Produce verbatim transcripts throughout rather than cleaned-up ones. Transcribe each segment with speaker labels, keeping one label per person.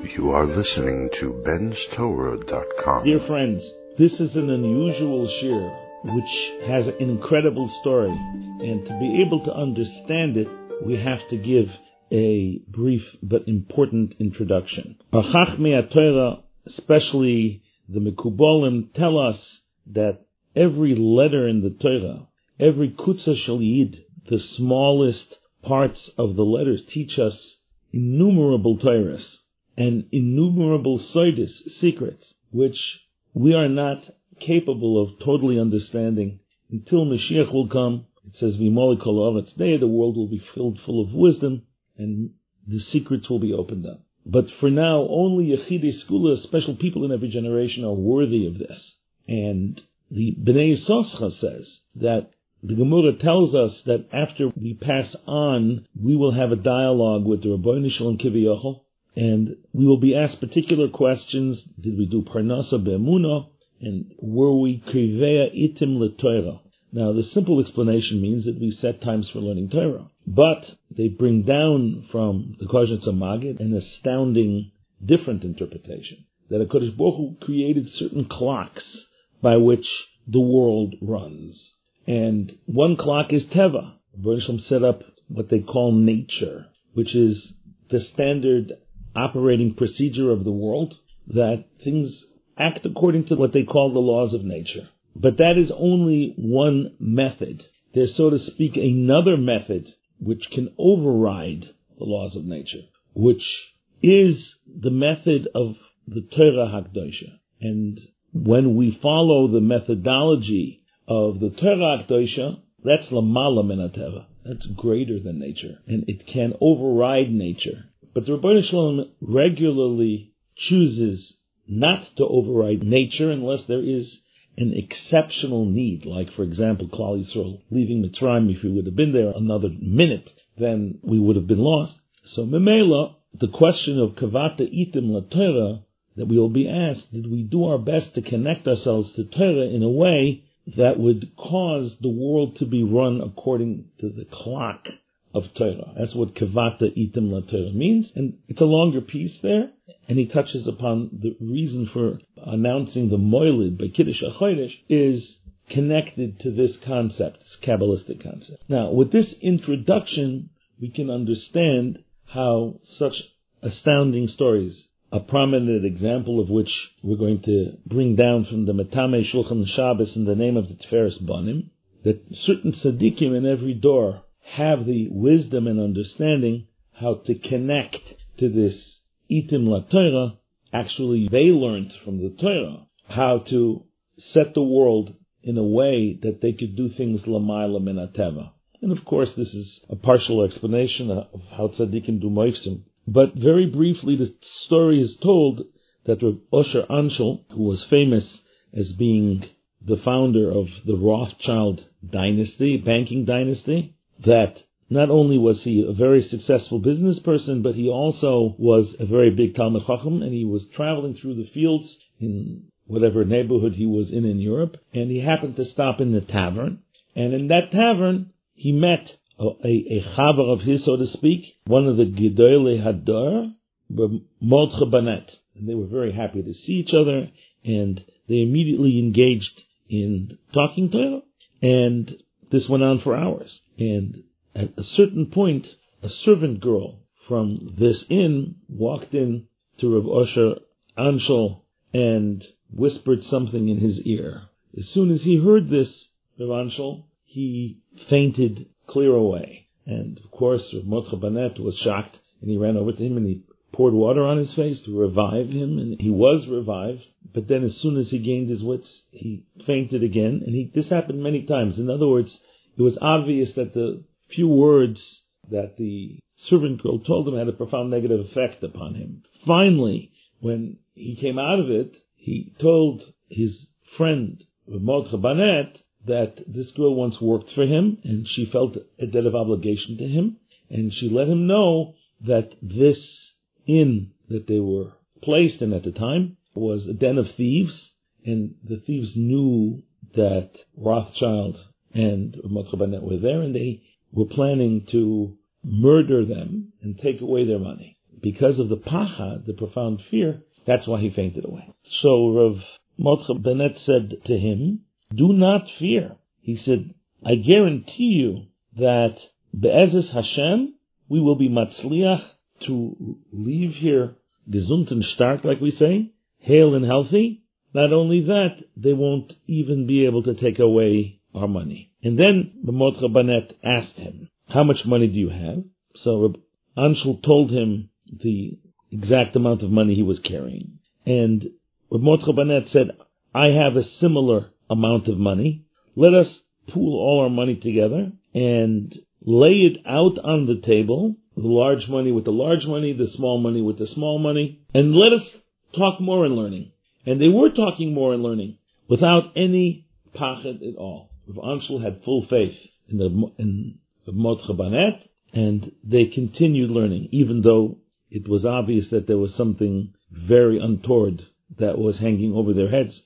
Speaker 1: You are listening to Ben's Torah dot com.
Speaker 2: Dear friends, this is an unusual shir which has an incredible story, and to be able to understand it, we have to give a brief but important introduction. Our Chachmei Torah, especially the Mekubalim, tell us that every letter in the Torah, every kutzah shel yid, the smallest parts of the letters, teach us innumerable Torahs and innumerable soidis, secrets, which we are not capable of totally understanding until Mashiach will come. It says, V'moli kol haaretz day, the world will be filled full of wisdom, and the secrets will be opened up. But for now, only Yechidei Skula, special people in every generation, are worthy of this. And the Bnei Yisoscha says that the Gemara tells us that after we pass on, we will have a dialogue with the Rabbeinu Shalom Kiviyachol, and we will be asked particular questions. Did we do Parnasa Be'emunah? And were we Kriveya Itim LeTorah? Now, the simple explanation means that we set times for learning Torah. But they bring down from the Koznitzer Maggid an astounding, different interpretation, that HaKadosh Baruch Hu created certain clocks by which the world runs. And one clock is Teva. Baruch Shem set up what they call nature, which is the standard operating procedure of the world, that things act according to what they call the laws of nature. But that is only one method. There's, so to speak, another method which can override the laws of nature, which is the method of the Torah HaKdosha. And when we follow the methodology of the Torah HaKdosha, that's Lamala Min HaTeva. That's greater than nature, and it can override nature. But the Rebbeinu Shalom regularly chooses not to override nature unless there is an exceptional need. Like, for example, Klal Yisrael leaving Mitzrayim. If we would have been there another minute, then we would have been lost. So, Memela, the question of Kavata Itim LaTorah that we will be asked, did we do our best to connect ourselves to Torah in a way that would cause the world to be run according to the clock of Torah? That's what Kavata Itim LaTorah means. And it's a longer piece there. And he touches upon the reason for announcing the Moilid by Kiddush HaChodesh is connected to this concept, this Kabbalistic concept. Now, with this introduction, we can understand how such astounding stories, a prominent example of which we're going to bring down from the Metame Shulchan Shabbos in the name of the Tiferes Banim, that certain tzaddikim in every door have the wisdom and understanding how to connect to this Itim LaTorah. Actually, they learned from the Torah how to set the world in a way that they could do things Lamayla Min HaTeva. And of course, this is a partial explanation of how tzaddikim do moifsim. But very briefly, the story is told that Rav Osher Anshel, who was famous as being the founder of the Rothschild dynasty, banking dynasty, that not only was he a very successful business person, but he also was a very big Talmid Chacham, and he was traveling through the fields in whatever neighborhood he was in in Europe, and he happened to stop in the tavern. And in that tavern, he met a, a, a chaver of his, so to speak, one of the Gedolei Hador, Mordechai Banet. And they were very happy to see each other, and they immediately engaged in talking Torah, and this went on for hours. And at a certain point, a servant girl from this inn walked in to Rav Osher Anshel and whispered something in his ear. As soon as he heard this, Rav Anshel, he fainted clear away. And of course, Rav Mordechai Banet was shocked, and he ran over to him and he poured water on his face to revive him, and he was revived. But then as soon as he gained his wits, he fainted again, and he, this happened many times. In other words, it was obvious that the few words that the servant girl told him had a profound negative effect upon him. Finally, when he came out of it, he told his friend, Mordechai Banet, that this girl once worked for him, and she felt a debt of obligation to him, and she let him know that this inn that they were placed in at the time was a den of thieves, and the thieves knew that Rothschild and Mordechai Banet were there, and they were planning to murder them and take away their money. because of the pacha, the profound fear, that's why he fainted away. So Rav Mordechai Bennett said to him, do not fear. He said, I guarantee you that Be'ezus Hashem, we will be matzliach to leave here gesund and stark, like we say, hale and healthy. Not only that, they won't even be able to take away our money. And then Rav Mordechai Bennett asked him, how much money do you have? So Rav Anshel told him the exact amount of money he was carrying. And Rav Mordechai Bennett said, I have a similar amount of money. Let us pool all our money together and lay it out on the table, the large money with the large money, the small money with the small money, and let us talk more in learning. And they were talking more in learning without any pachad at all. Rav Anshel had full faith in the in Rav Mordechai Bennett, and they continued learning, even though it was obvious that there was something very untoward that was hanging over their heads.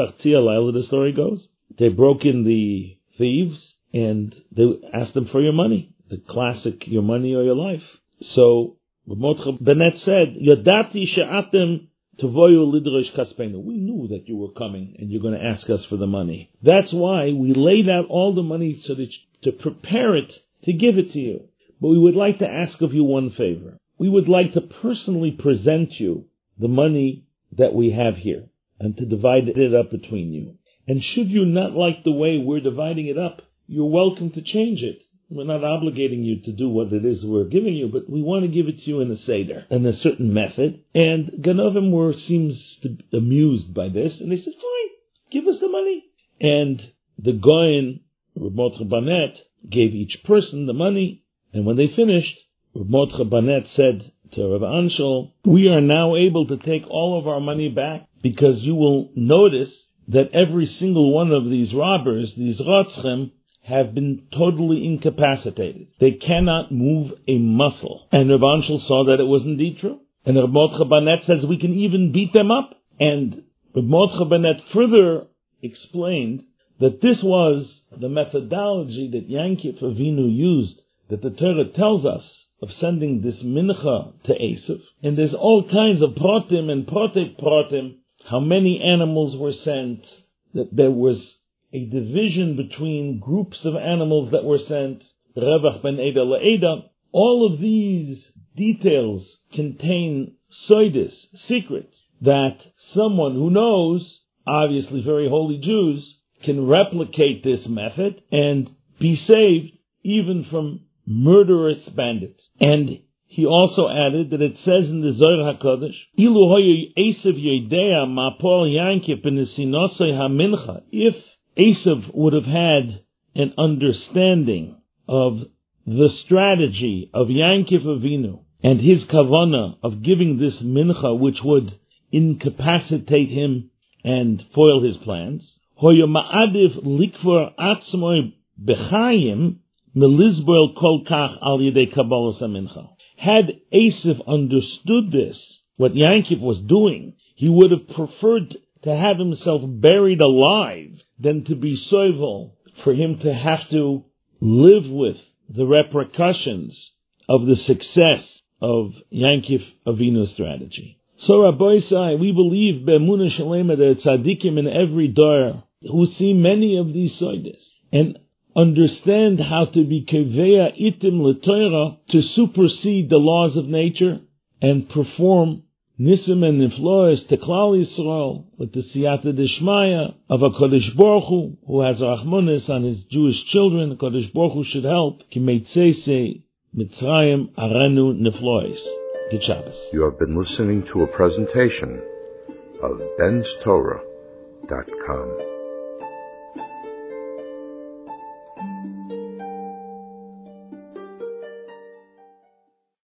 Speaker 2: The story goes, they broke in the thieves and they asked them for your money. The classic, your money or your life. So Rav Mordechai Bennett said, Yodati she'atem tevoyu lidrosh kaspenu. We knew that you were coming and you're going to ask us for the money. That's why we laid out all the money so that to prepare it to give it to you. But we would like to ask of you one favor. We would like to personally present you the money that we have here and to divide it up between you. And should you not like the way we're dividing it up, you're welcome to change it. We're not obligating you to do what it is we're giving you, but we want to give it to you in a seder, in a certain method. And Ganovim were seems to be amused by this, and they said, fine, give us the money. And the Goyen, Rav Mordechai Bennett, gave each person the money, and when they finished, Rav Mordechai Bennett said to Rav Anshel, we are now able to take all of our money back, because you will notice that every single one of these robbers, these rotzchem, have been totally incapacitated. They cannot move a muscle. And Rav Anshel saw that it was indeed true. And Rav Mordechai Bennett says we can even beat them up. And Rav Mordechai Bennett further explained that this was the methodology that Yankif Avinu used, that the Torah tells us of sending this mincha to Esav. And there's all kinds of protim and protek protim, how many animals were sent, that there was a division between groups of animals that were sent, Revach ben Eda la'eda. All of these details contain soidis, secrets, that someone who knows, obviously very holy Jews, can replicate this method and be saved even from murderous bandits. And he also added that it says in the Zohar HaKadosh, Ilu hoye Esav yodea ma'pol Yankif b'nesinosei hamincha. If Esav would have had an understanding of the strategy of Yankif Avinu and his kavana of giving this mincha, which would incapacitate him and foil his plans, hoye ma'adiv likvor atzmoi b'chayim melizboel kol kach al yedei kabbalas hamincha. Had Esav understood this, what Yankif was doing, he would have preferred to have himself buried alive than to be soivel, for him to have to live with the repercussions of the success of Yankif Avinu's strategy. So Rabbi Sai, we believe be'emunah shalema that tzaddikim in every dor who see many of these soides and understand how to be keveya itim l'Torah, to supersede the laws of nature and perform nisim and nifloes to Klal Yisrael with the siyata d'shmaya of a Kodesh Baruch Hu, who has rachmanis on his Jewish children. Kodesh Baruch Hu should help. Ki meitzese Mitzrayim arenu nifloes. Good Shabbos.
Speaker 1: You have been listening to a presentation of bens torah dot com.